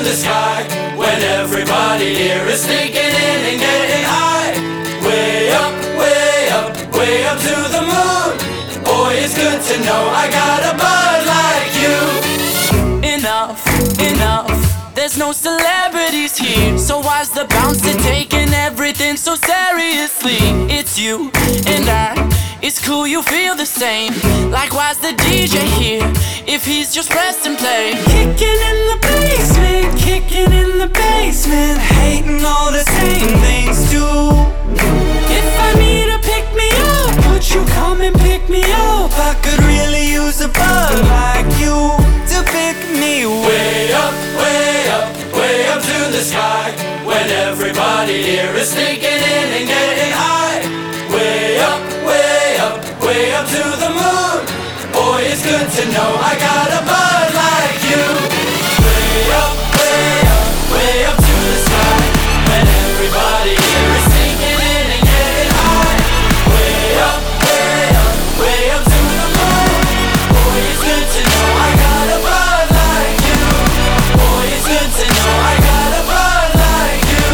the sky when everybody here is sneaking in and getting high. Way up, way up, way up to the moon. Boy, it's good to know I got a bud like you. Enough, enough, there's no celebrities here. So why's the bouncer taking everything so seriously? It's you and I, it's cool you feel the same. Like why's the DJ here if he's just pressing play? Kicking in the basement, kicking in the basement, hating all the same things too. If I need a pick me up, would you come and pick me up? I could really use a bud like you to pick me up. Way up, way up, way up to the sky when everybody here is sneaking in and getting high. Way up, way up, way up to the moon. Boy, it's good to know I got a bud like you. Way up, way up, way up to the sky when everybody here is sneaking in and getting high. Way up, way up, way up to the moon. Boy, it's good to know I got a bud like you. Boy, it's good to know I got a bud like you.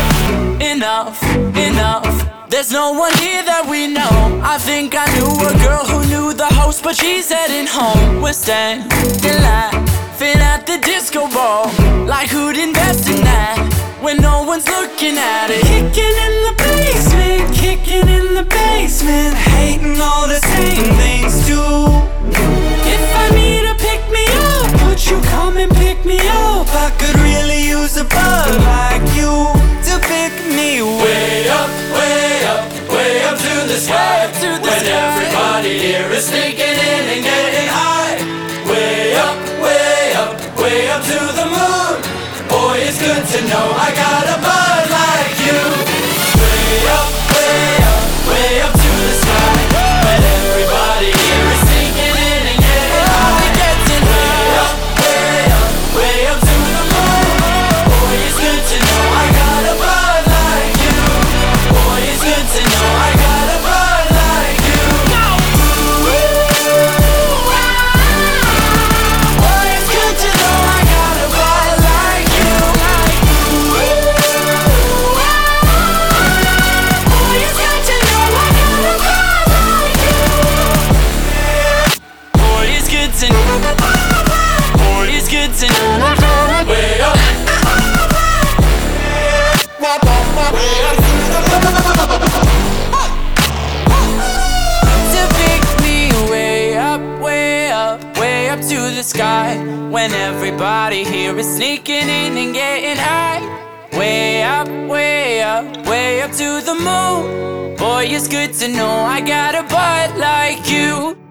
Enough, enough, there's no one here that we know. I think I knew a girl who knew the host, but she's heading home. We're standing laughing at the disco ball, like who'd invest in that when no one's looking at it? Kicking in the basement, kicking in the basement, hating all the same things too. If I need a pick me up, would you come and pick me up? I could really use a bud like you to pick me up. Way up, way up, way up to the sky when everybody here is sneaking in and getting high. Way up, way up, way up to the moon. Boy, it's good to know I got a bud like you. Way up, way up, way up to the sky when everybody here is sneaking in and getting high. Way up, way up, way up to the moon. Boy, it's good to know I got a bud like you. Boy, it's good to know I got a bud like you. Boy, it's good to know I got a bud like you. Boy, it's good to know I got a bud like you. Boy, it's good to know. Boy, it's good to know. Way up. To pick me way up, way up, way up to the sky when everybody here is sneaking in and getting high. Way up, way up, way up to the moon. Boy, it's good to know I got a bud like you.